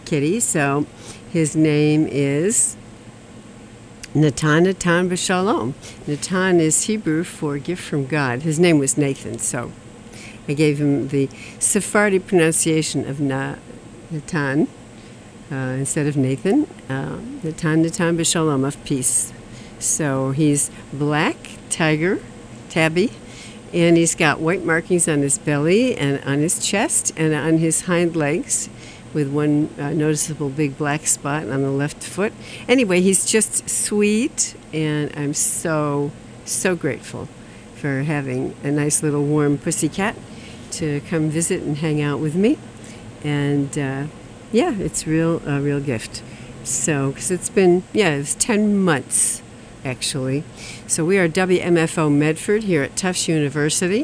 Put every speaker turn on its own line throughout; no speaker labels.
kitty. So his name is Natan B'Shalom. Natan is Hebrew for gift from God. His name was Nathan, so I gave him the Sephardi pronunciation of Natan instead of Nathan. Natan B'Shalom, of peace. So he's black, tabby, and he's got white markings on his belly and on his chest and on his hind legs, with one noticeable big black spot on the left foot. Anyway, he's just sweet, and I'm so grateful for having a nice little warm pussycat to come visit and hang out with me. And it's a real gift. So, because it was 10 months, actually. So we are WMFO Medford here at Tufts University,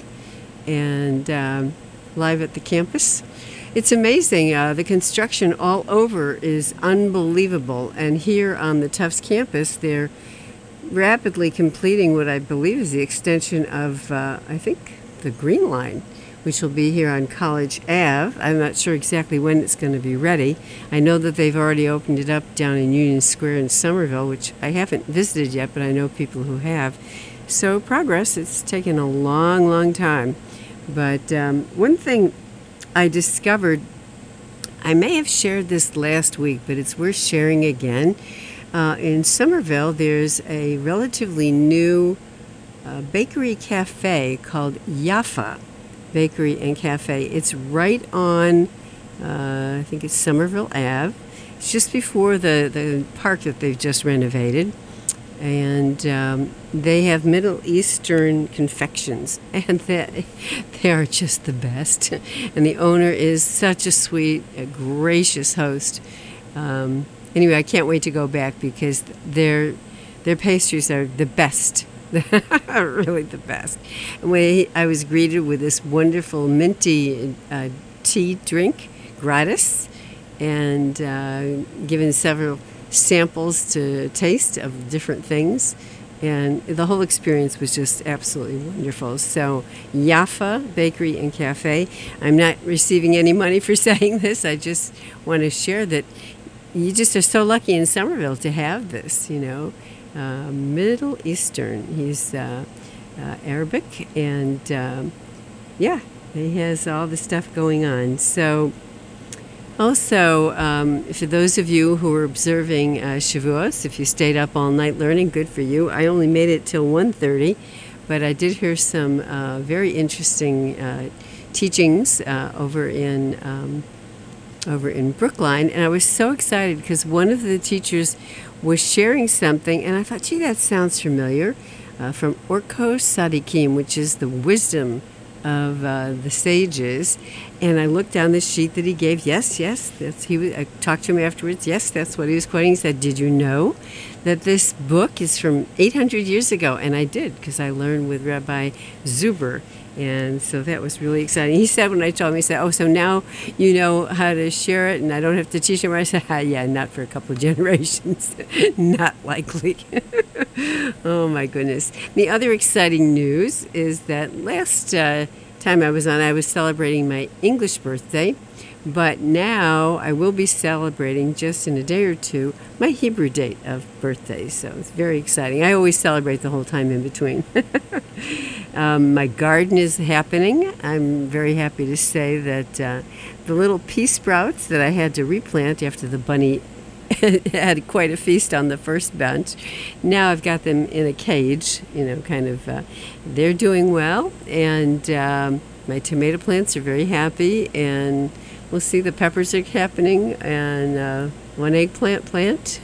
and live at the campus. It's amazing. The construction all over is unbelievable. And here on the Tufts campus, they're rapidly completing what I believe is the extension of, I think, the Green Line, which will be here on College Ave. I'm not sure exactly when it's going to be ready. I know that they've already opened it up down in Union Square in Somerville, which I haven't visited yet, but I know people who have. So progress. It's taken a long time. But one thing I discovered, I may have shared this last week, but it's worth sharing again. In Somerville, there's a relatively new bakery cafe called Yafa Bakery and Cafe. It's right on, I think it's Somerville Ave. It's just before the park that they've just renovated. And they have Middle Eastern confections, and they are just the best. And the owner is such a sweet, gracious host. Anyway, I can't wait to go back because their pastries are the best. Really the best. And I was greeted with this wonderful minty tea drink, gratis, and given several samples to taste of different things, and the whole experience was just absolutely wonderful. So Yafa Bakery and Cafe. I'm not receiving any money for saying this. I just want to share that you just are so lucky in Somerville to have this, Middle Eastern. He's Arabic, and he has all the stuff going on. So also, for those of you who are observing Shavuos, if you stayed up all night learning, good for you. I only made it till 1:30, but I did hear some very interesting teachings over in Brookline, and I was so excited because one of the teachers was sharing something, and I thought, gee, that sounds familiar, from Orkos Sadikim, which is the wisdom of the sages. And I looked down the sheet that he gave. Yes, I talked to him afterwards. Yes, that's what he was quoting. He said, did you know that this book is from 800 years ago? And I did, because I learned with Rabbi Zuber. And so that was really exciting. He said, when I told him, he said, oh, so now you know how to share it and I don't have to teach him. I said, yeah, not for a couple of generations. Not likely. Oh, my goodness. The other exciting news is that last time I was on, I was celebrating my English birthday. But now I will be celebrating, just in a day or two, my Hebrew date of birthday. So it's very exciting. I always celebrate the whole time in between. My garden is happening. I'm very happy to say that the little pea sprouts that I had to replant after the bunny had quite a feast on the first bunch. Now I've got them in a cage, they're doing well. And my tomato plants are very happy, and we'll see, the peppers are happening, and one eggplant plant.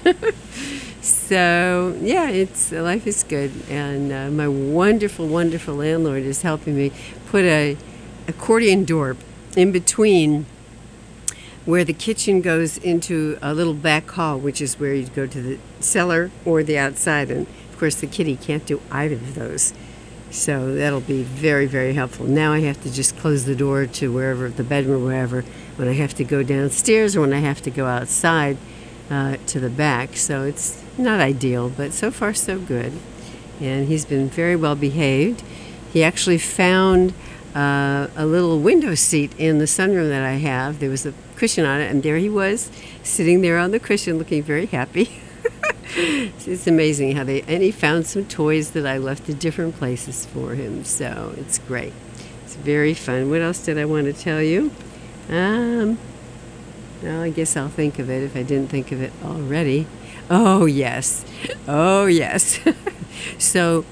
So, life is good. And my wonderful landlord is helping me put a accordion door in between where the kitchen goes into a little back hall, which is where you go to the cellar or the outside. And, of course, the kitty can't do either of those. So that'll be very, very helpful. Now I have to just close the door to wherever, the bedroom or wherever, when I have to go downstairs or when I have to go outside to the back. So it's not ideal, but so far so good. And he's been very well behaved. He actually found a little window seat in the sunroom that I have. There was a cushion on it, and there he was, sitting there on the cushion, looking very happy. It's amazing how and he found some toys that I left at different places for him, so it's great. It's very fun. What else did I want to tell you? Well, I guess I'll think of it if I didn't think of it already. Oh, yes. Oh, yes. So,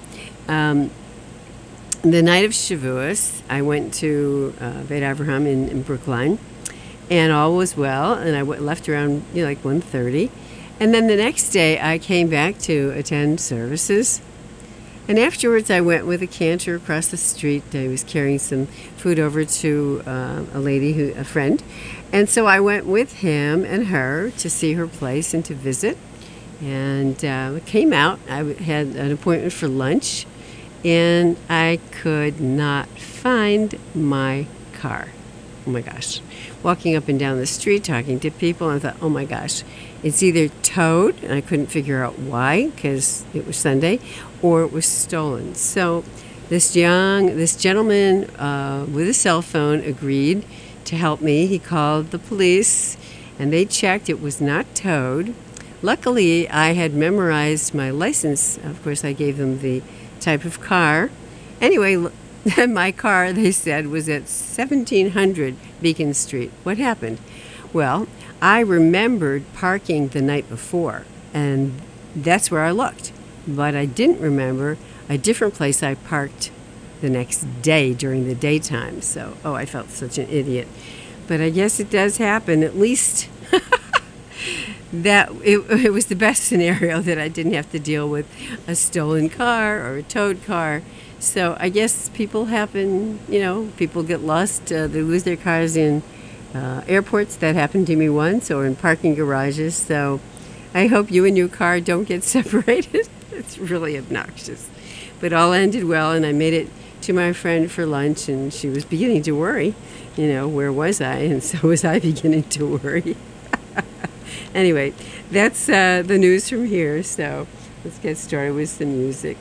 the night of Shavuos, I went to Beit Avraham in Brookline, and all was well, and I left around like 1:30. And then the next day, I came back to attend services. And afterwards, I went with a cantor across the street. I was carrying some food over to a friend. And so I went with him and her to see her place and to visit. And came out. I had an appointment for lunch, and I could not find my car. Oh my gosh. Walking up and down the street, talking to people, and I thought, oh my gosh, it's either towed, and I couldn't figure out why, because it was Sunday, or it was stolen. So this gentleman with a cell phone agreed to help me. He called the police, and they checked. It was not towed. Luckily, I had memorized my license. Of course, I gave them the type of car. Anyway, my car, they said, was at 1700 Beacon Street. What happened? Well, I remembered parking the night before, and that's where I looked. But I didn't remember a different place I parked the next day during the daytime. So, I felt such an idiot. But I guess it does happen. At least that it was the best scenario that I didn't have to deal with a stolen car or a towed car. So I guess people people get lost. They lose their cars in airports. That happened to me once, or in parking garages. So I hope you and your car don't get separated. It's really obnoxious. But all ended well, and I made it to my friend for lunch, and she was beginning to worry. Where was I? And so was I beginning to worry. Anyway, that's the news from here. So let's get started with some music.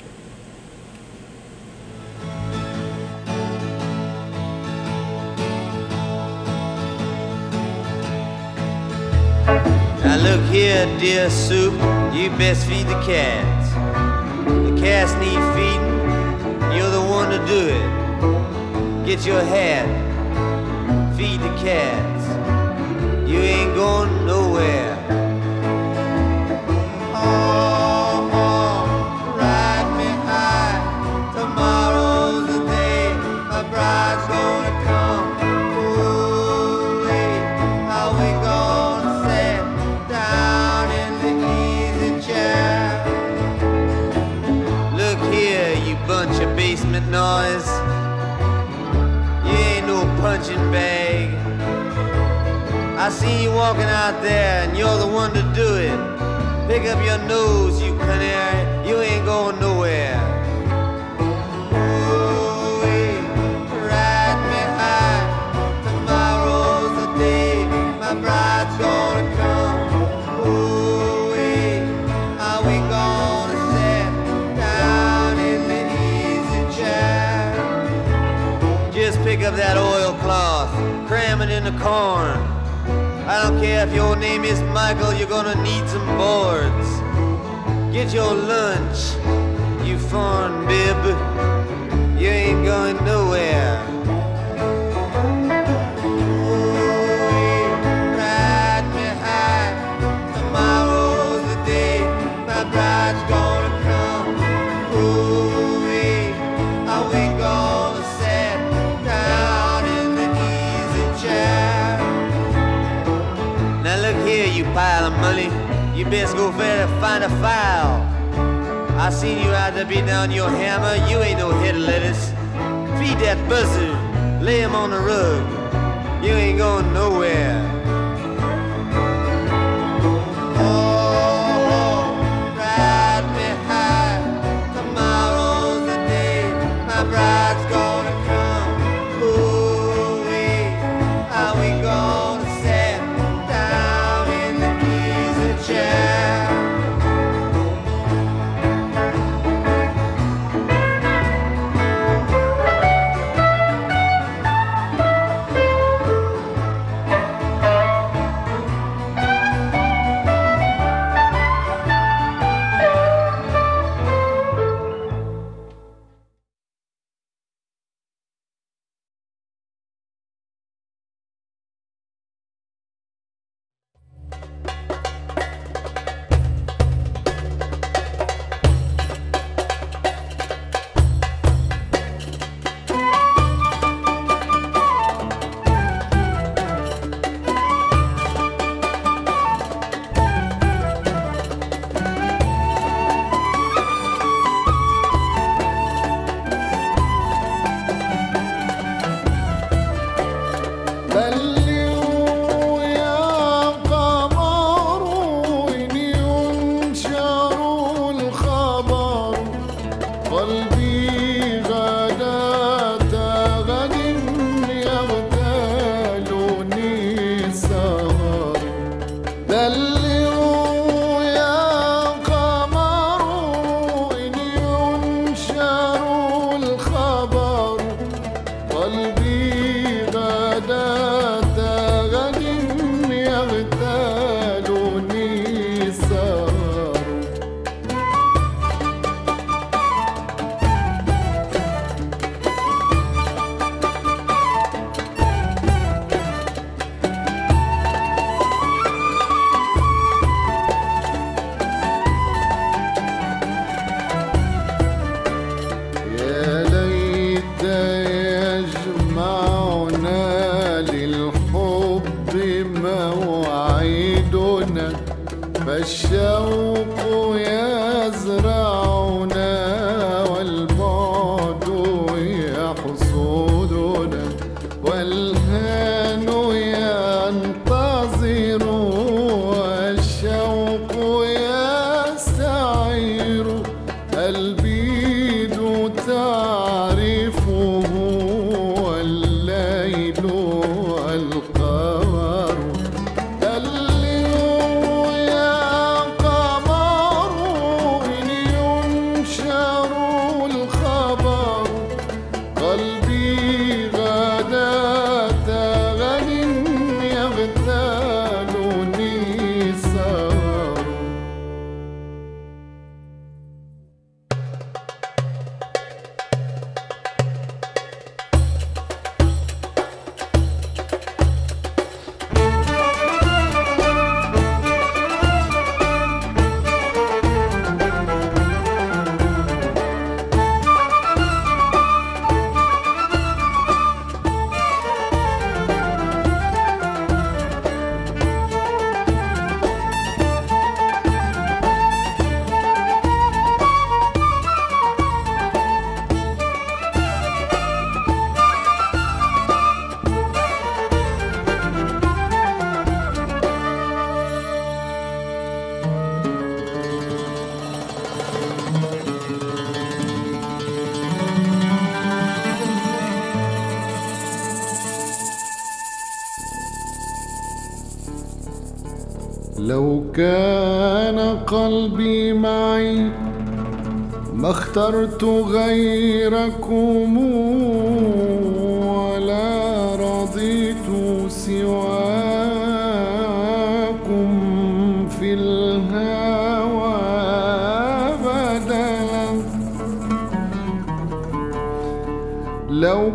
Now look here, dear soup, you best feed the cats. The cats need feeding, you're the one to do it. Get your hat, feed the cats. You ain't going nowhere. Oh, ride me high. Tomorrow's the day my bride's gonna come. Ooh, how we gonna sit down in the easy chair? Look here, you bunch of basement noise. You ain't no punching bag. I see you walking out there, and you're the one to do it. Pick up your nose, you canary, you ain't going nowhere. Ooh, ride me high. Tomorrow's the day my bride's gonna come. Ooh, how we gonna sit down in the easy chair? Just pick up that oilcloth, cram it in the corn. I don't care if your name is Michael, you're gonna need some boards. Get your lunch, you foreign bib. You ain't going nowhere. Ooh, ride me high. Tomorrow's the day my bride's gonna come. Ooh, how we gonna sit down in the easy chair? Now look here, you pile of money, you best go find a file. I seen you out there beating down your hammer, you ain't no head of lettuce. Feed that buzzard, lay him on the rug, you ain't going nowhere. Oh, ride me high. Tomorrow's the day my bride's gonna come. Ooh, how we gonna sit down in the easy chair?
فالشوق يزرعنا والبعد يحصدنا والهان ينتظر والشوق يستعير البيد تعرفه والليل والقمر لو كان قلبي معي ما اخترت غيركم ولا رضيت سواكم في الهوى بدلا. لو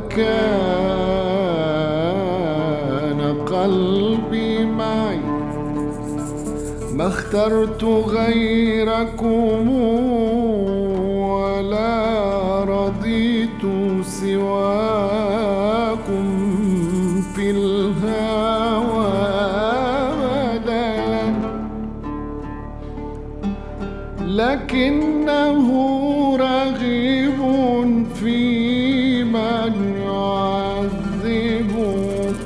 كان قلبي معي ما اخترت غيركم ولا رضيت سواكم في الهوى بدلا. لكنه رغيب في من يعذبه،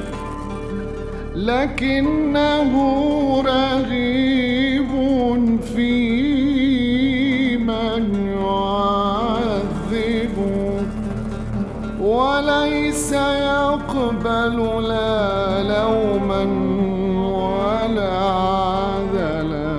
لكنه رغيب في من يعذب وليس يقبل لا لوما ولا عذلا.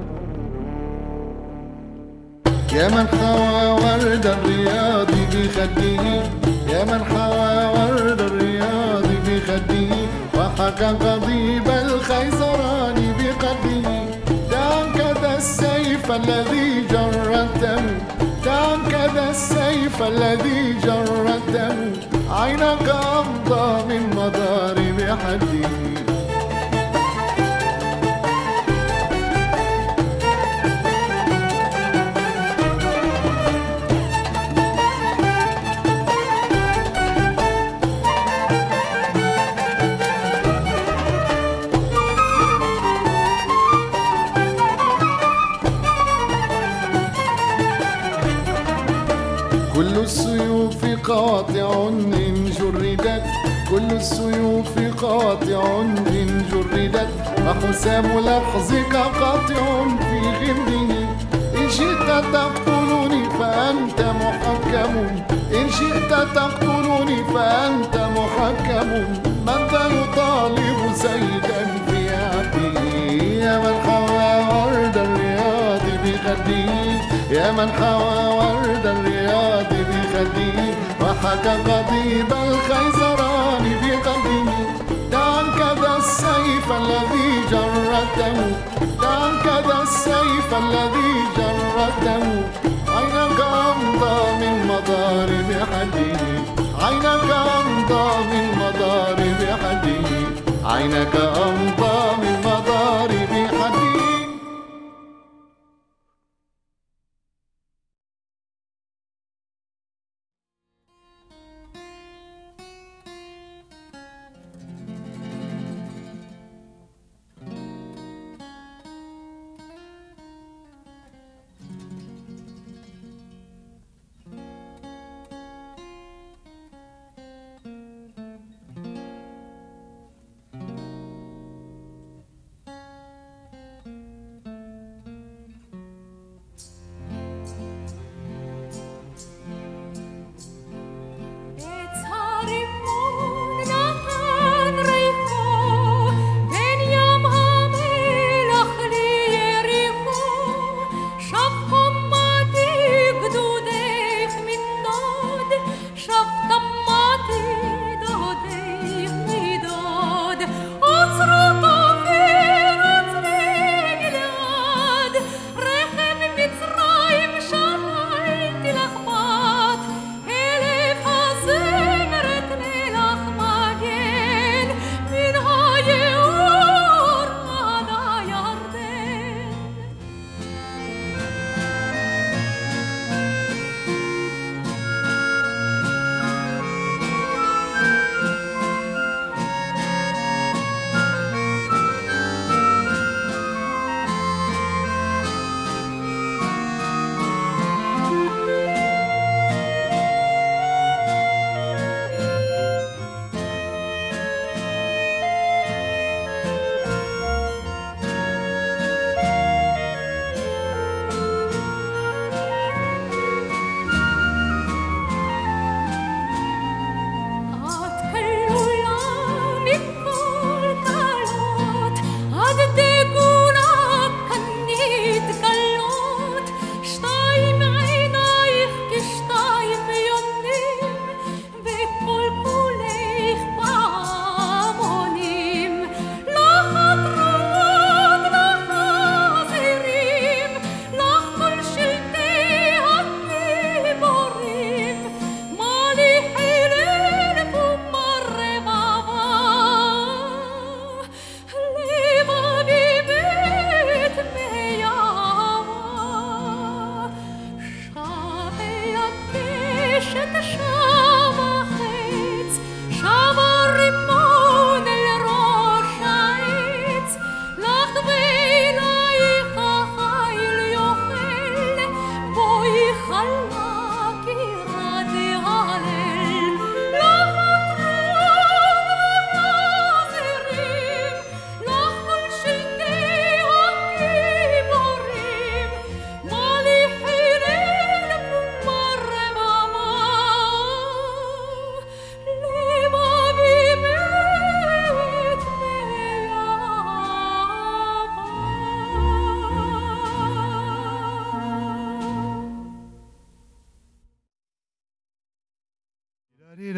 يا من حوى ورد الرياض بخده، يا من حوى ورد الرياض بخده وحكى قضيب الخيزران بقده. دعك ذا السيف الذي جرته، دعك ذا السيف الذي جرته، عينك أمضى من مضارب حده. كل السيوف قاطع إن جردت، كل السيوف قاطع إن جردت، وحسام لحظك قاطع في غمده. إن شئت تقتلني فأنت محكم، إن شئت تقتلني فأنت محكم. من ذا يطالب سيدا في عبده؟ يا من حوى ورد الرياض بخده، يا من حوى ورد الرياض بخده وحكى قضيب الخيزران بقلبه. دعك ذا السيف الذي جرته، دعك ذا السيف الذي جرته، عينك أمضى من مضارب حده، عينك أمضى من مضارب حده، عينك أمضى من مضارب حده.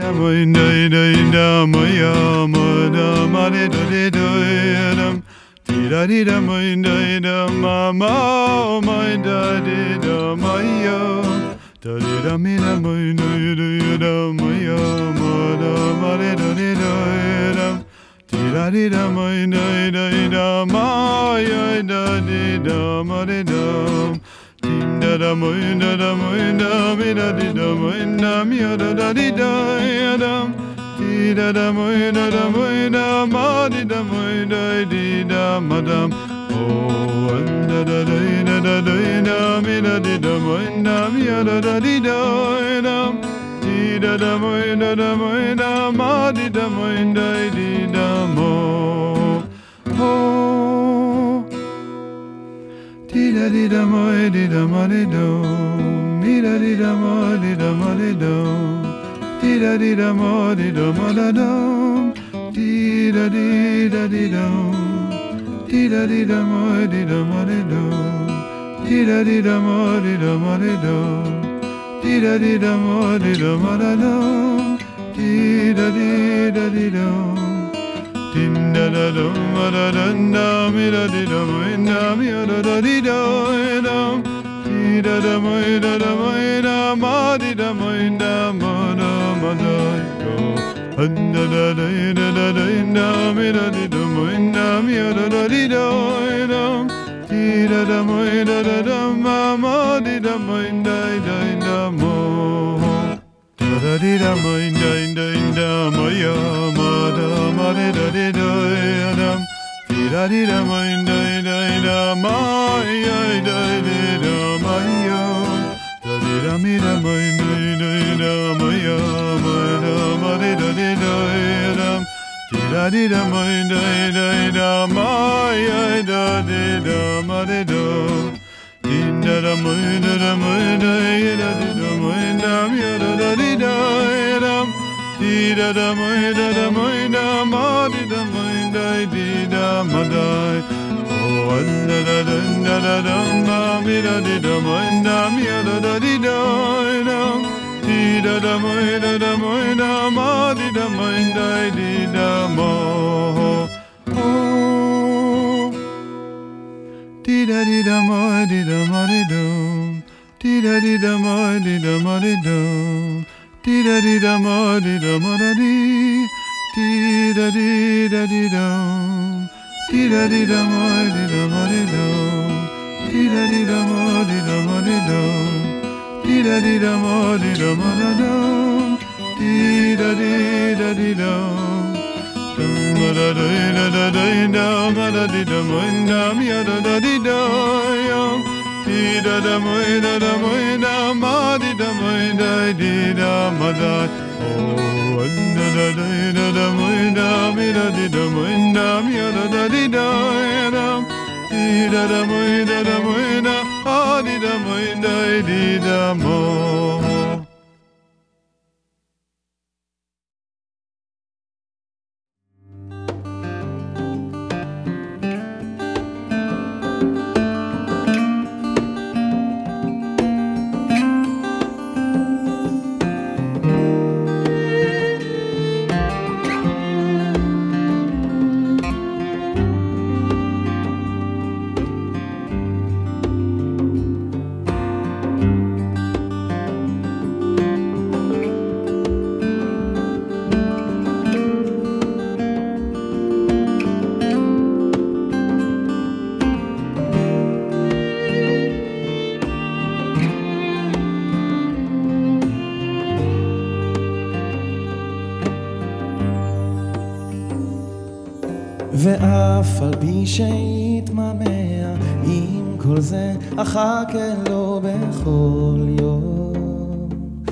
ואף על פי שיתממע עם כל זה אחכה לו בכל יום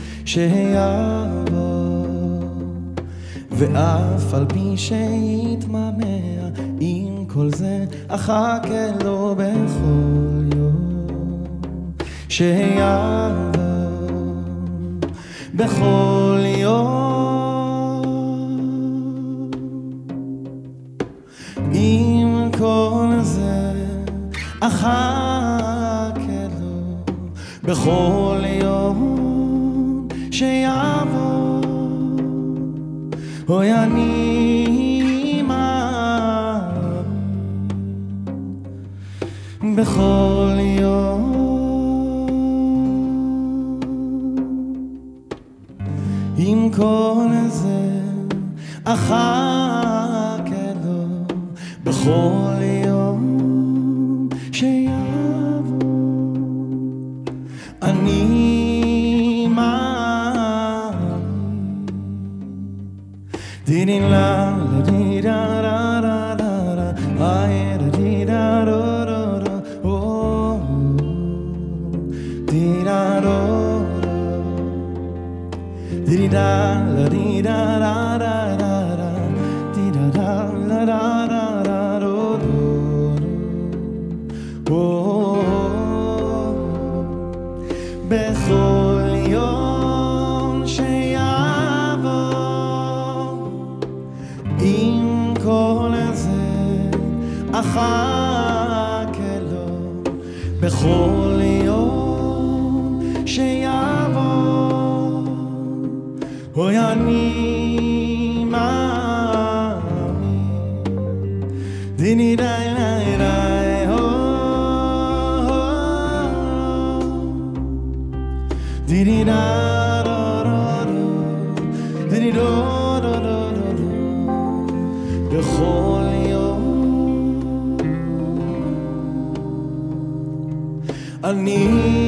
שיבוא ואף על פי שיתממע עם כל זה אחכה לו בכל יום שיבוא בכל יום עם כל זה אחכה לו בכל יום שיבוא אוי אני מאמין בכל יום עם כל זה אחכה לו בכל יום שיבוא אני מאמין דיני לה די דה דה דה דה איי די דה דה דה או די דה דה די דה די דה דה דה דה די דה דה דה דה דה בכל יום שיבוא עם כל זה אחכה לו בכל יום שיבוא אוי אני מאמין דיני די די די Didi da da da da Didi da da da da da בכל יום אני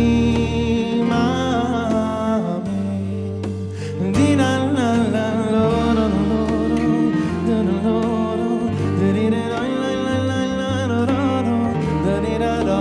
מאמין די לה לה לה לה לה לה לה דידי דה לה לה לה לה לה דידי דה דה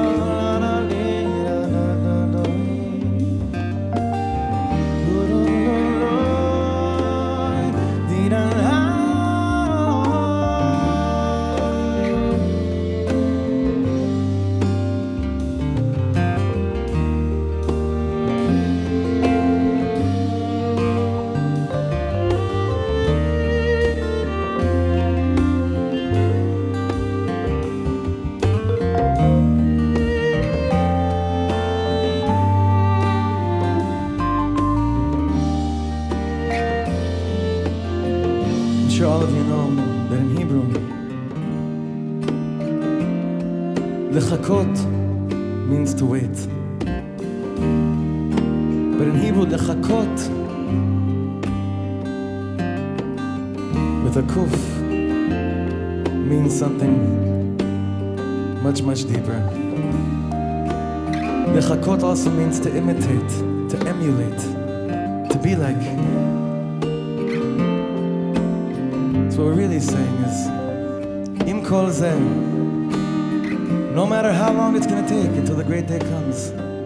I'm sure all of you know that in Hebrew, לחכות means to wait. But in Hebrew, לחכות with a kuf means something much, much deeper. לחכות also means to imitate, to emulate, to be like. So what we're really saying is, Im kol zeh, no matter how long it's going to take until the great day comes,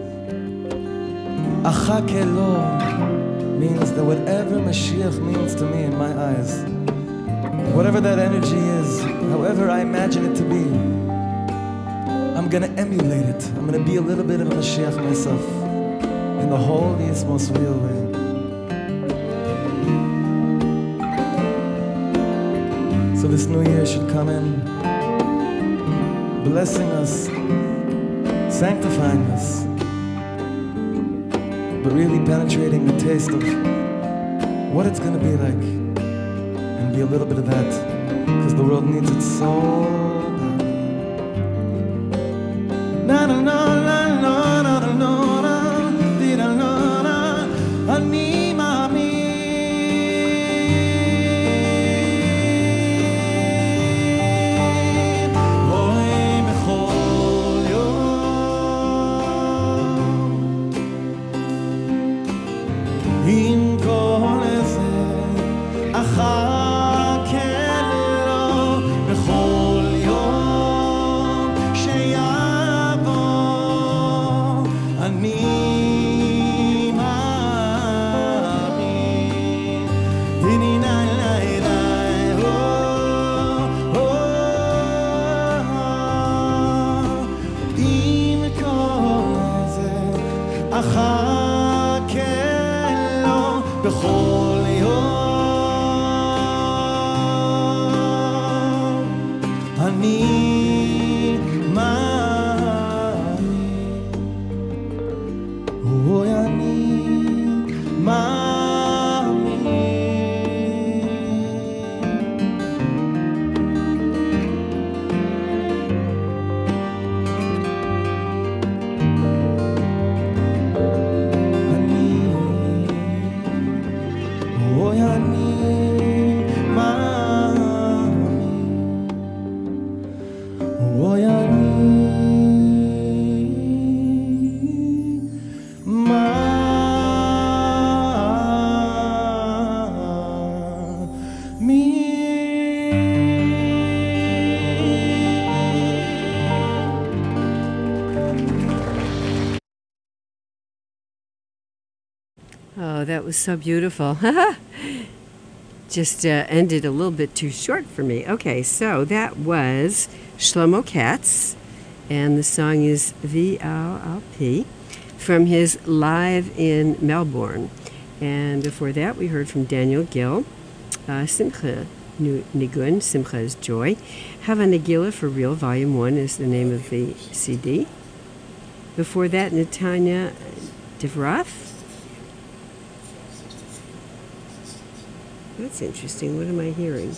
achake lo means that whatever Mashiach means to me in my eyes, whatever that energy is, however I imagine it to be, I'm going to emulate it. I'm going to be a little bit of a Mashiach myself in the holiest, most real way. So this new year should come in, blessing us, sanctifying us, but really penetrating the taste of what it's going to be like, and be a little bit of that, because the world needs it so badly. Na na na na na na na na di na na na ani mami. עם כל זה אחכה לו בכל
Oh, that was so beautiful. Just ended a little bit too short for me. Okay, so that was Shlomo Katz, and the song is VLLP from his Live in Melbourne. And before that, we heard from Daniel Gill, Simcha Nigun, Simcha is Joy. Hava Nagila for Real, Volume 1 is the name of the CD. Before that, Netanya Devrath. That's interesting. What am I hearing?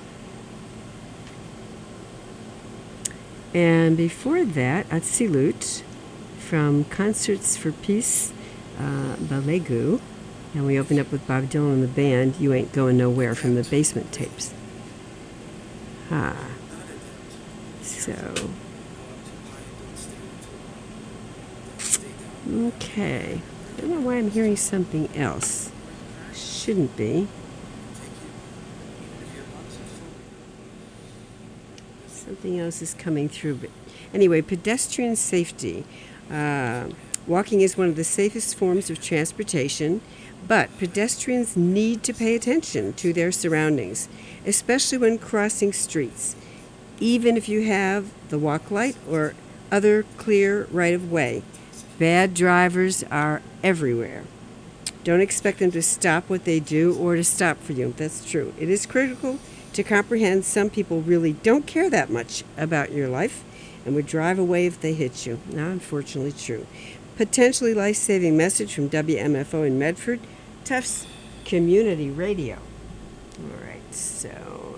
And before that, Atzilut from Concerts for Peace, Balegu. And we opened up with Bob Dylan and the band, You Ain't Going Nowhere, from the Basement Tapes. So. Okay. I don't know why I'm hearing something else. Shouldn't be. Something else is coming through. But anyway, pedestrian safety. Walking is one of the safest forms of transportation, but pedestrians need to pay attention to their surroundings, especially when crossing streets, even if you have the walk light or other clear right-of-way. Bad drivers are everywhere. Don't expect them to stop what they do or to stop for you. That's true. It is critical to comprehend some people really don't care that much about your life and would drive away if they hit you. Now, unfortunately true. Potentially life-saving message from WMFO in Medford, Tufts Community Radio. All right, so...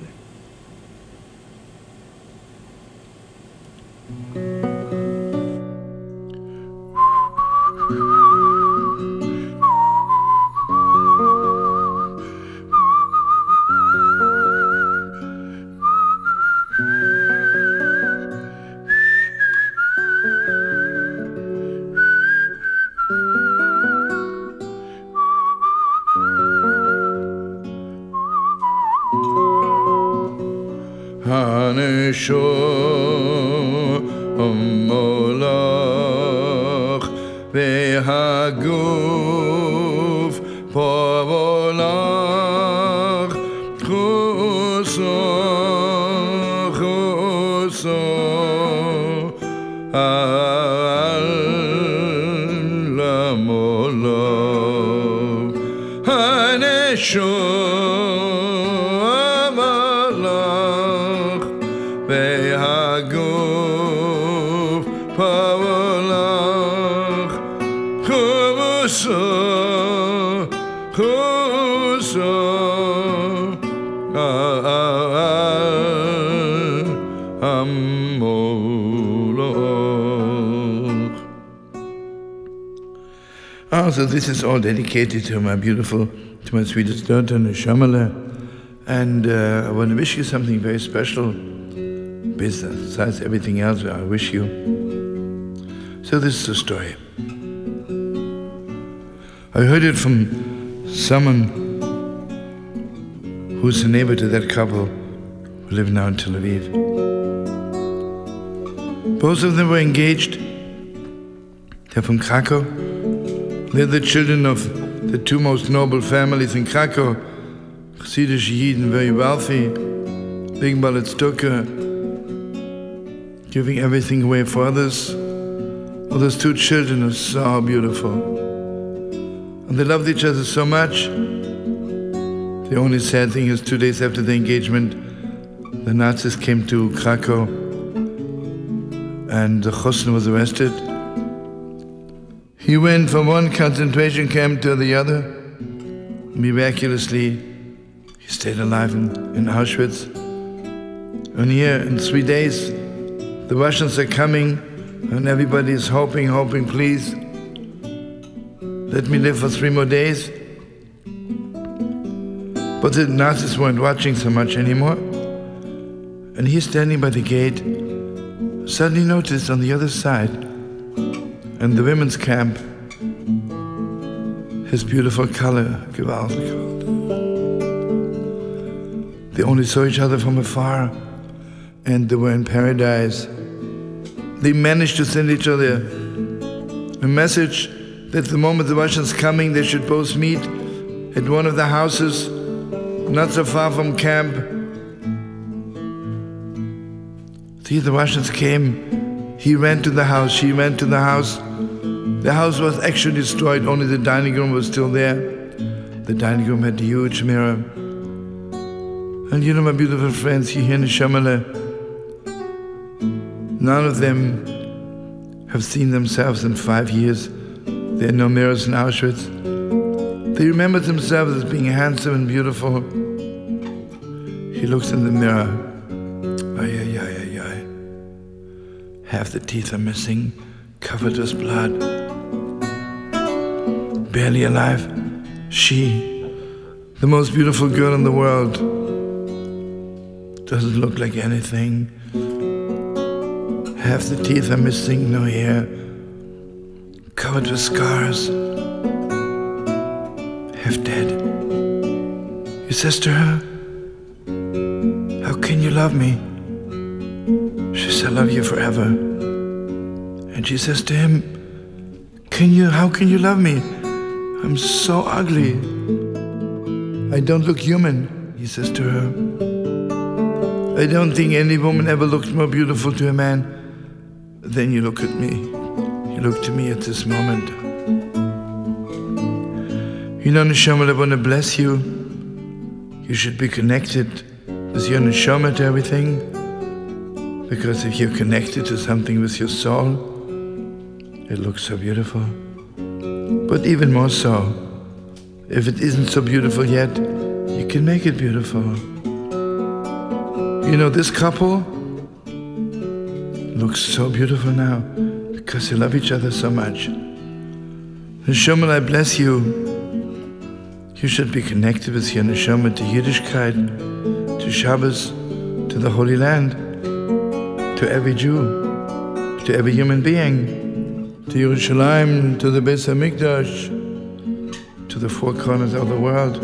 Molach vehaguf povolach chuso al lamolach haneshom So this is all dedicated to my sweetest daughter, Neshamala. And I want to wish you something very special. Besides everything else, I wish you. So this is the story. I heard it from someone who's a neighbor to that couple who live now in Tel Aviv. Both of them were engaged. They're from Krakow. They're the children of the two most noble families in Krakow, Chassidish Yidden, very wealthy, big Balletstucker, giving everything away for others. Oh, those two children are so beautiful. And they loved each other so much. The only sad thing is 2 days after the engagement, the Nazis came to Krakow and the Chosn was arrested. He went from one concentration camp to the other. Miraculously, he stayed alive in Auschwitz. And here, in 3 days, the Russians are coming, and everybody is hoping, please, let me live for 3 more days. But the Nazis weren't watching so much anymore. And he's standing by the gate, suddenly noticed on the other side, in the women's camp, his beautiful color, gewaltig. They only saw each other from afar, and they were in paradise. They managed to send each other a message that the moment the Russians coming, they should both meet at one of the houses, not so far from camp. See, the Russians came. He ran to the house. She ran to the house. The house was actually destroyed. Only the dining room was still there. The dining room had a huge mirror. And you know, my beautiful friends, here in Shamala, none of them have seen themselves in 5 years. There are no mirrors in Auschwitz. They remember themselves as being handsome and beautiful. He looks in the mirror. Ay, ay, ay, ay, ay. Half the teeth are missing, covered with blood. Barely alive. She, the most beautiful girl in the world, doesn't look like anything. Half the teeth are missing, no hair, covered with scars, half dead. He says to her, "How can you love me?" She says, "I love you forever." And she says to him, how can you love me? I'm so ugly. I don't look human, he says to her. I don't think any woman ever looked more beautiful to a man than you look at me. You look to me at this moment. You know, Neshama, I want to bless you. You should be connected with your Neshama to everything. Because if you're connected to something with your soul, it looks so beautiful. But even more so, if it isn't so beautiful yet, you can make it beautiful. You know, this couple looks so beautiful now because they love each other so much. Neshama, I bless you. You should be connected with your Neshama to Yiddishkeit, to Shabbos, to the Holy Land, to every Jew, to every human being, to Yerushalayim, to the Beis HaMikdash, to the four corners of the world.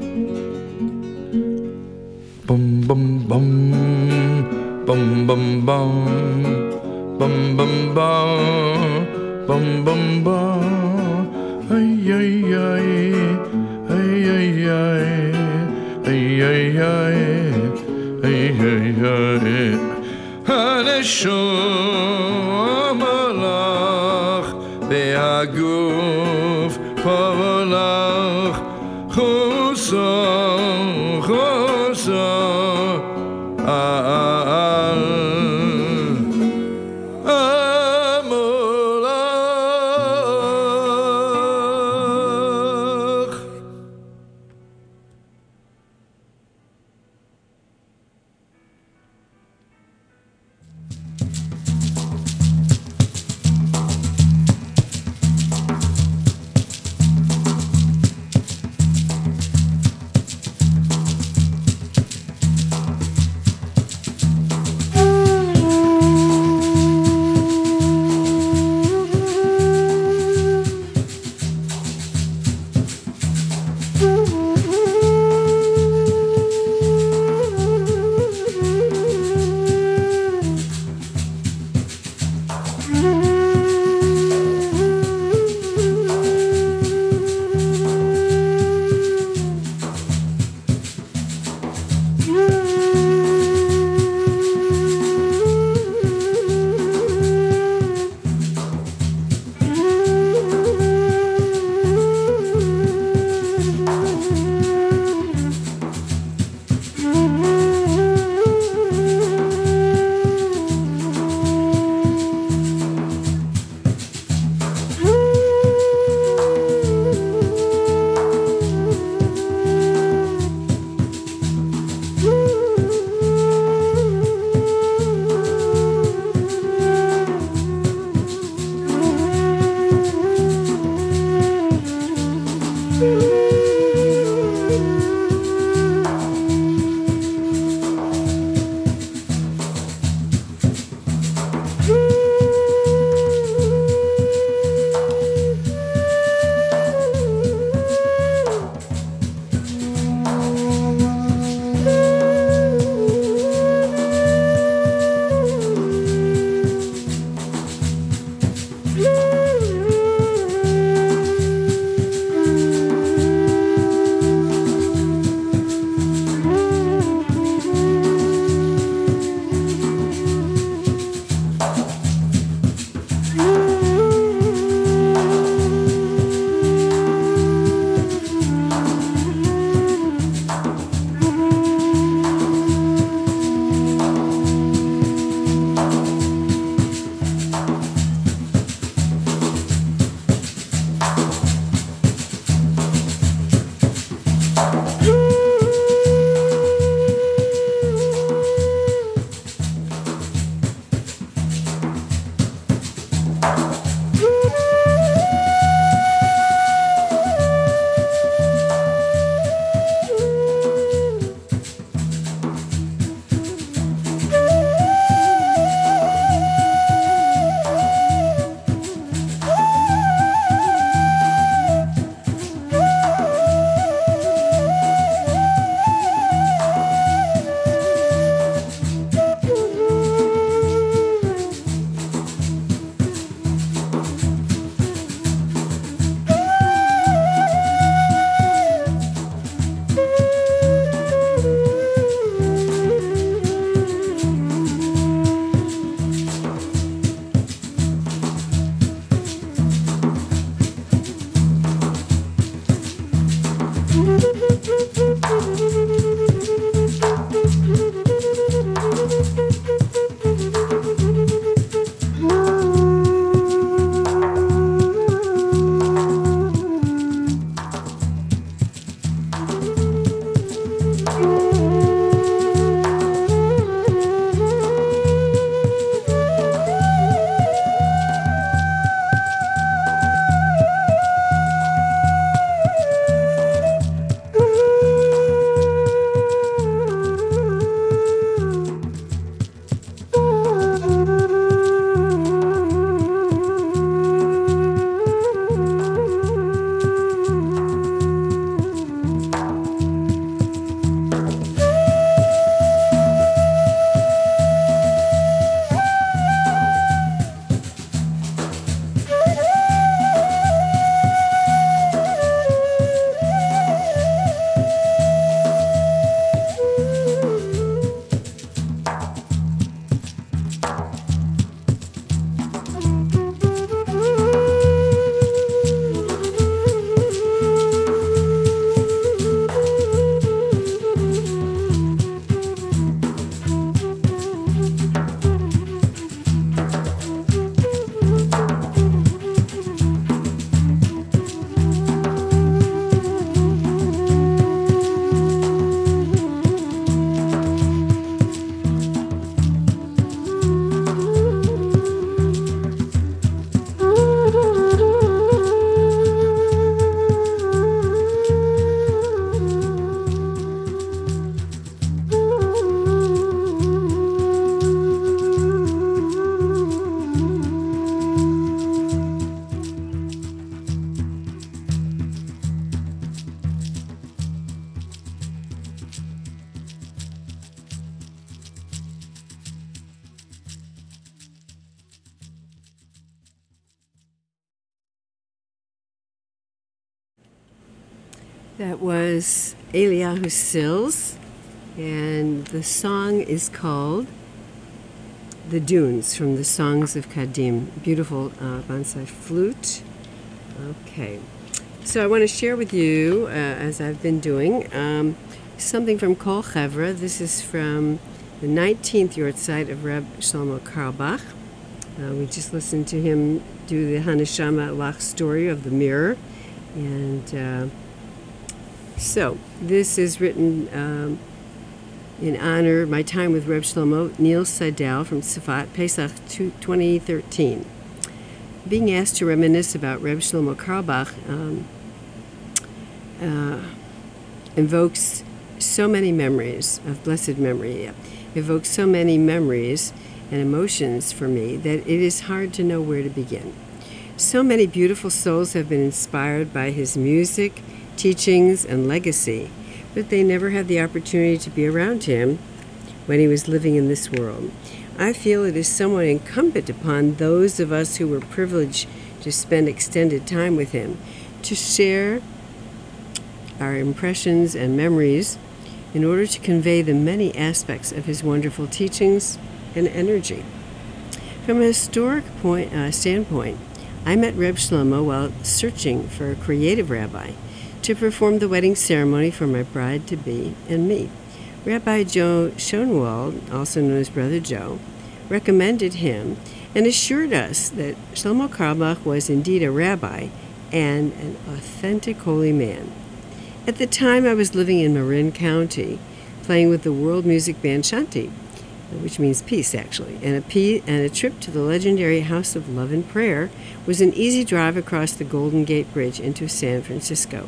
Bum bum bum, bum bum bum, bum bum bum, bum bum bum. Ay ay ay, ay ay ay, ay ay ay, ay ay ay. Haneshama lach ve'aguf pavolach chusa chusa
That was Eliyahu Sills, and the song is called The Dunes from the Songs of Kadim. Beautiful bonsai flute. Okay, so I want to share with you, as I've been doing, something from Kol Chevra. This is from the 19th Yortzeit of Reb Shlomo Carlebach. We just listened to him do the Haneshama Lach story of the mirror. And so this is written in honor of my time with Reb Shlomo, Neil Seidel from Safat, Pesach 2013. Being asked to reminisce about Reb Shlomo Carlebach evokes so many memories of blessed memory, evokes so many memories and emotions for me that it is hard to know where to begin. So many beautiful souls have been inspired by his music, teachings, and legacy, but they never had the opportunity to be around him when he was living in this world. I feel it is somewhat incumbent upon those of us who were privileged to spend extended time with him to share our impressions and memories in order to convey the many aspects of his wonderful teachings and energy. From a historic standpoint, I met Reb Shlomo while searching for a creative rabbi to perform the wedding ceremony for my bride-to-be and me. Rabbi Joe Schoenwald, also known as Brother Joe, recommended him and assured us that Shlomo Carlebach was indeed a rabbi and an authentic holy man. At the time, I was living in Marin County, playing with the world music band Shanti, which means peace, actually, and a trip to the legendary House of Love and Prayer was an easy drive across the Golden Gate Bridge into San Francisco.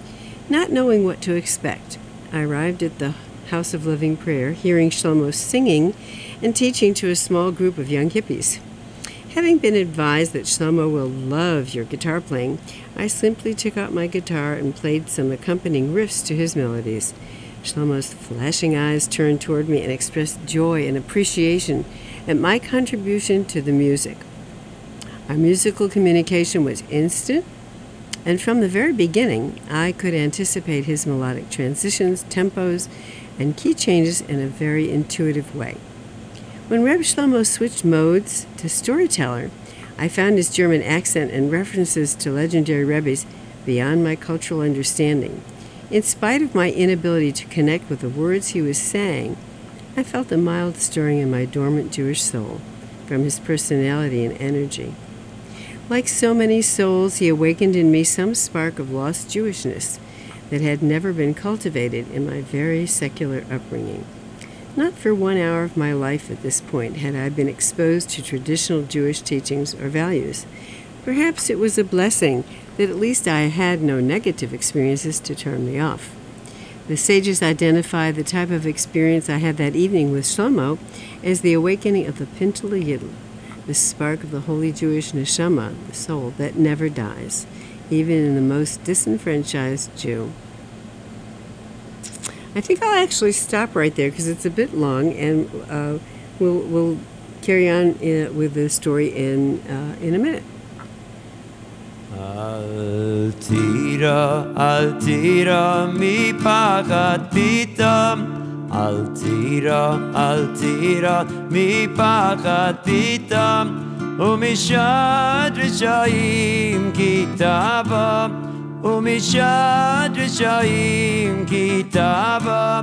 Not knowing what to expect, I arrived at the House of Living Prayer, hearing Shlomo singing and teaching to a small group of young hippies. Having been advised that Shlomo will love your guitar playing, I simply took out my guitar and played some accompanying riffs to his melodies. Shlomo's flashing eyes turned toward me and expressed joy and appreciation at my contribution to the music. Our musical communication was instant, and from the very beginning, I could anticipate his melodic transitions, tempos, and key changes in a very intuitive way. When Reb Shlomo switched modes to storyteller, I found his German accent and references to legendary rebbes beyond my cultural understanding. In spite of my inability to connect with the words he was saying, I felt a mild stirring in my dormant Jewish soul from his personality and energy. Like so many souls, he awakened in me some spark of lost Jewishness that had never been cultivated in my very secular upbringing. Not for 1 hour of my life at this point had I been exposed to traditional Jewish teachings or values. Perhaps it was a blessing that at least I had no negative experiences to turn me off. The sages identify the type of experience I had that evening with Shlomo as the awakening of the Pintele Yidl, the spark of the holy Jewish neshama, the soul that never dies, even in the most disenfranchised Jew. I think I'll actually stop right there because it's a bit long, and we'll carry on with the story in a minute.
Al tira mi pachat pitam. Al tira mi pachat pitam. Umishad rishayim kitaba. Umishad rishayim kitaba.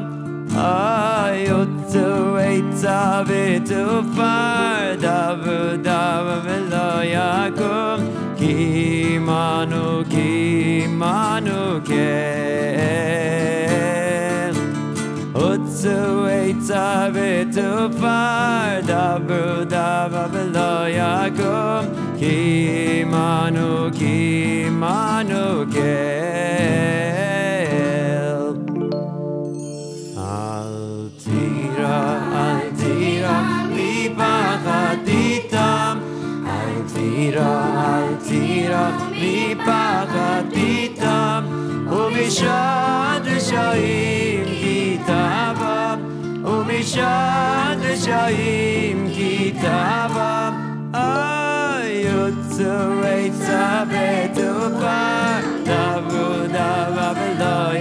Ayotzu eitza v'tufar davu v'lo yakum. Kimanu kel Utsu eitza v'tufar davu v'lo yakum. Kimanu kel Al tira mi pachatitam. Al tira mi pachatitam. Umishad rishayim kitaba. Umishad rishayim kitaba. Ayutzu eitza v'tufar davu v'lo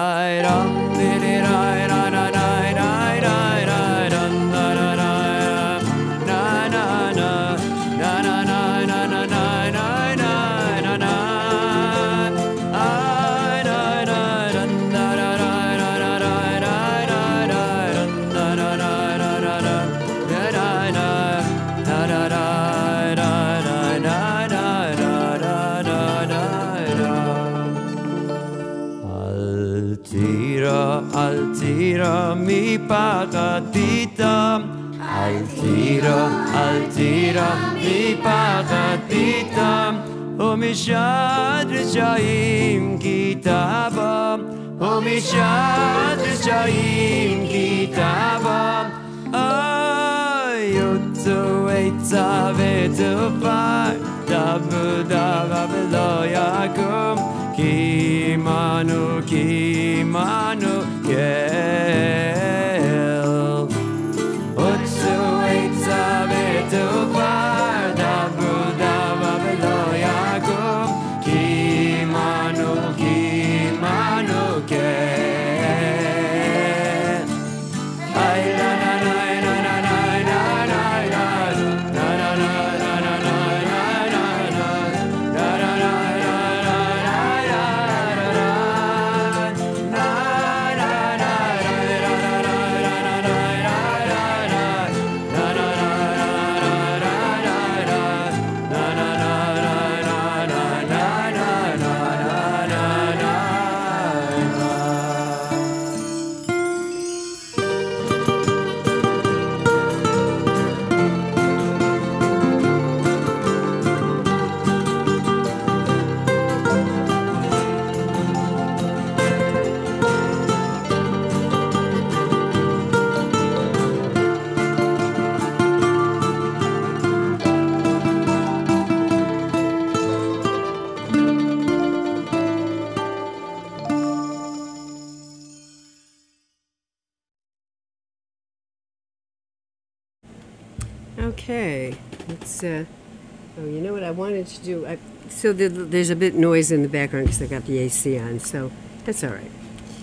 Altira mi pagatitam, altira mi pagatitam, umishad rishayim kitabam, umishad rishayim kitabam, ayutzu eitza vetufar, davu velo yakum, kimanu gel. Utsu eitza vetufar, davu velo yakum, kimanu gel. Ay la la la la la la la la la la la la
Okay, let's, oh, you know what I wanted to do? There's a bit noise in the background because I got the AC on, so that's all right.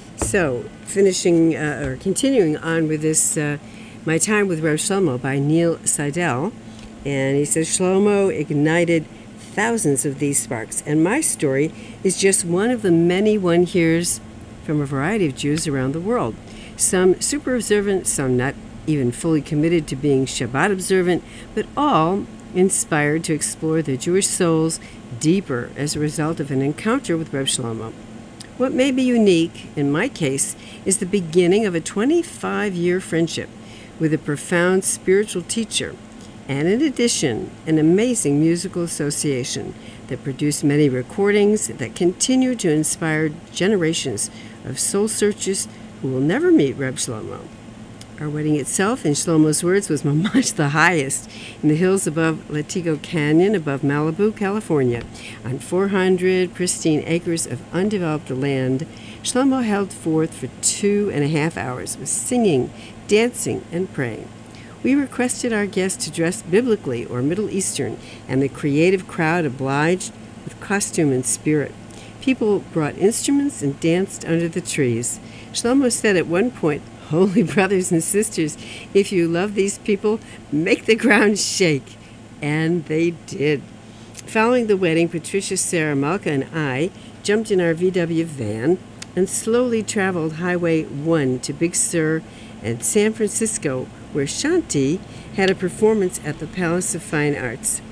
So, finishing, or continuing on with this, My Time with Reb Shlomo by Neil Seidel, and he says, Shlomo ignited thousands of these sparks, and my story is just one of the many one hears from a variety of Jews around the world. Some super observant, some not even fully committed to being Shabbat observant, but all inspired to explore their Jewish souls deeper as a result of an encounter with Reb Shlomo. What may be unique, in my case, is the beginning of a 25-year friendship with a profound spiritual teacher, and in addition, an amazing musical association that produced many recordings that continue to inspire generations of soul searchers who will never meet Reb Shlomo. Our wedding itself, in Shlomo's words, was mamash the highest in the hills above Latigo Canyon, above Malibu, California. On 400 pristine acres of undeveloped land, Shlomo held forth for 2.5 hours with singing, dancing, and praying. We requested our guests to dress biblically or Middle Eastern, and the creative crowd obliged with costume and spirit. People brought instruments and danced under the trees. Shlomo said at one point, "Holy brothers and sisters, if you love these people, make the ground shake." And they did. Following the wedding, Patricia, Sarah, Malka, and I jumped in our VW van and slowly traveled Highway 1 to Big Sur and San Francisco, where Shanti had a performance at the Palace of Fine Arts.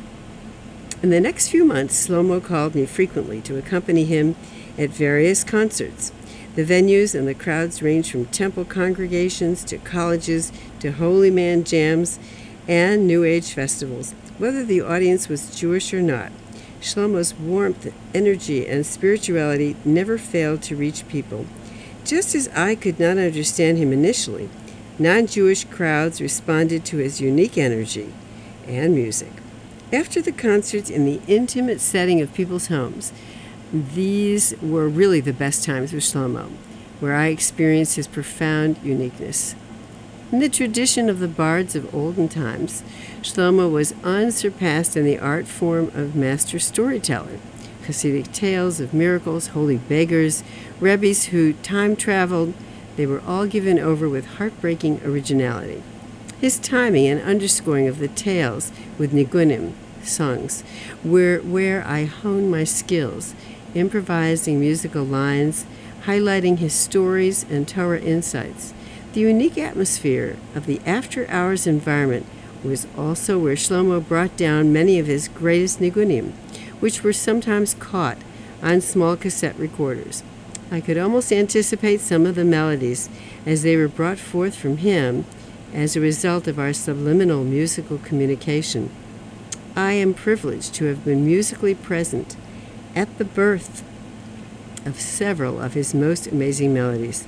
In the next few months, Shlomo called me frequently to accompany him at various concerts. The venues and the crowds ranged from temple congregations to colleges to holy man jams and New Age festivals, whether the audience was Jewish or not. Shlomo's warmth, energy, and spirituality never failed to reach people. Just as I could not understand him initially, non-Jewish crowds responded to his unique energy and music. After the concerts in the intimate setting of people's homes, these were really the best times with Shlomo, where I experienced his profound uniqueness. In the tradition of the bards of olden times, Shlomo was unsurpassed in the art form of master storyteller, Hasidic tales of miracles, holy beggars, Rebbes who time traveled. They were all given over with heartbreaking originality. His timing and underscoring of the tales with nigunim, songs, where I honed my skills, improvising musical lines, highlighting his stories and Torah insights. The unique atmosphere of the after-hours environment was also where Shlomo brought down many of his greatest nigunim, which were sometimes caught on small cassette recorders. I could almost anticipate some of the melodies as they were brought forth from him as a result of our subliminal musical communication. I am privileged to have been musically present at the birth of several of his most amazing melodies.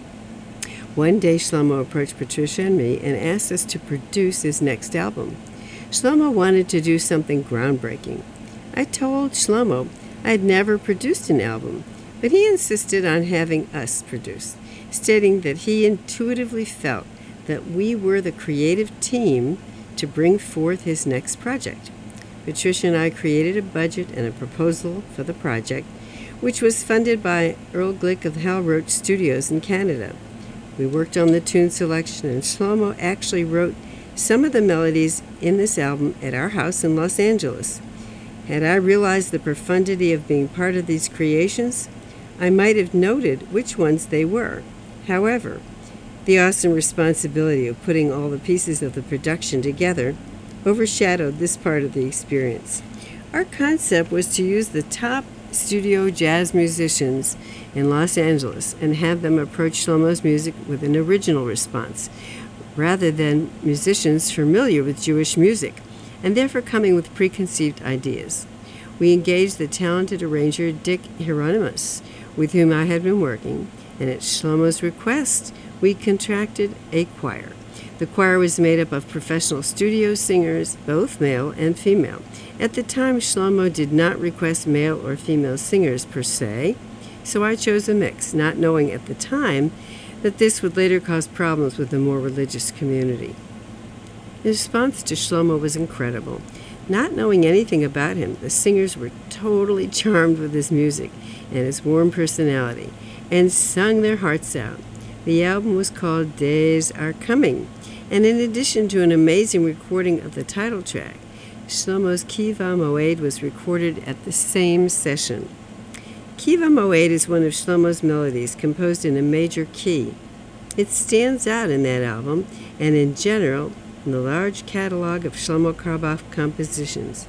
One day, Shlomo approached Patricia and me and asked us to produce his next album. Shlomo wanted to do something groundbreaking. I told Shlomo I had never produced an album, but he insisted on having us produce, stating that he intuitively felt that we were the creative team to bring forth his next project. Patricia and I created a budget and a proposal for the project, which was funded by Earl Glick of Hal Roach Studios in Canada. We worked on the tune selection, and Shlomo actually wrote some of the melodies in this album at our house in Los Angeles. Had I realized the profundity of being part of these creations, I might have noted which ones they were. However, the awesome responsibility of putting all the pieces of the production together overshadowed this part of the experience. Our concept was to use the top studio jazz musicians in Los Angeles and have them approach Shlomo's music with an original response, rather than musicians familiar with Jewish music and therefore coming with preconceived ideas. We engaged the talented arranger Dick Hieronymus, with whom I had been working, and at Shlomo's request, we contracted a choir. The choir was made up of professional studio singers, both male and female. At the time, Shlomo did not request male or female singers per se, so I chose a mix, not knowing at the time that this would later cause problems with the more religious community. The response to Shlomo was incredible. Not knowing anything about him, the singers were totally charmed with his music and his warm personality, and sung their hearts out. The album was called Days Are Coming, and in addition to an amazing recording of the title track, Shlomo's Kiva Moed was recorded at the same session. Kiva Moed is one of Shlomo's melodies composed in a major key. It stands out in that album and in general in the large catalog of Shlomo Carlebach compositions.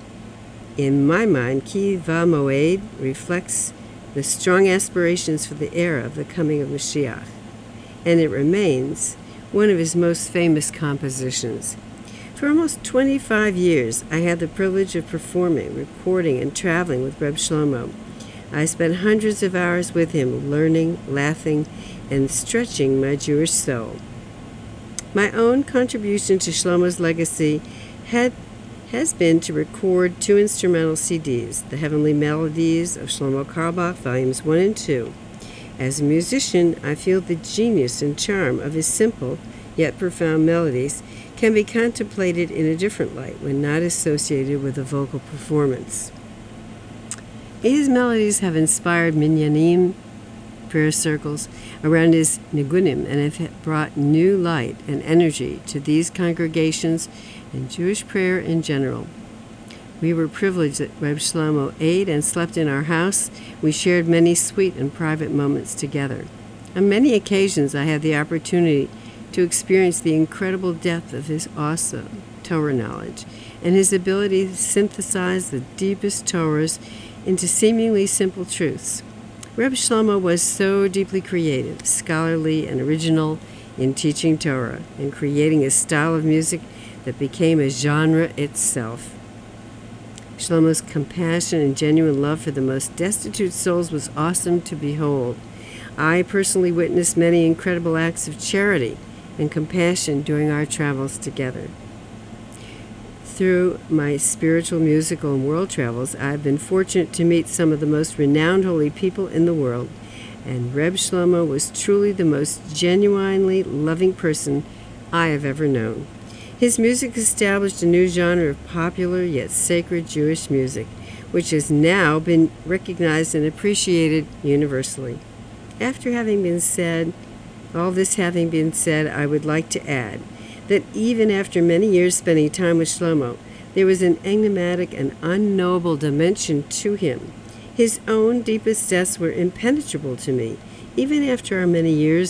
In my mind, Kiva Moed reflects the strong aspirations for the era of the coming of Mashiach, and it remains one of his most famous compositions. For almost 25 years, I had the privilege of performing, recording, and traveling with Reb Shlomo. I spent hundreds of hours with him, learning, laughing, and stretching my Jewish soul. My own contribution to Shlomo's legacy has been to record 2 instrumental CDs, The Heavenly Melodies of Shlomo Carlebach, Volumes 1 and 2. As a musician, I feel the genius and charm of his simple yet profound melodies can be contemplated in a different light when not associated with a vocal performance. His melodies have inspired minyanim, prayer circles, around his nigunim and have brought new light and energy to these congregations and Jewish prayer in general. We were privileged that Reb Shlomo ate and slept in our house. We shared many sweet and private moments together. On many occasions, I had the opportunity to experience the incredible depth of his awesome Torah knowledge and his ability to synthesize the deepest Torahs into seemingly simple truths. Reb Shlomo was so deeply creative, scholarly, and original in teaching Torah and creating a style of music that became a genre itself. Shlomo's compassion and genuine love for the most destitute souls was awesome to behold. I personally witnessed many incredible acts of charity and compassion during our travels together. Through my spiritual, musical, and world travels, I've been fortunate to meet some of the most renowned holy people in the world, and Reb Shlomo was truly the most genuinely loving person I have ever known. His music established a new genre of popular yet sacred Jewish music, which has now been recognized and appreciated universally. After having been said, all this having been said, I would like to add that even after many years spending time with Shlomo, there was an enigmatic and unknowable dimension to him. His own deepest depths were impenetrable to me, even after our many years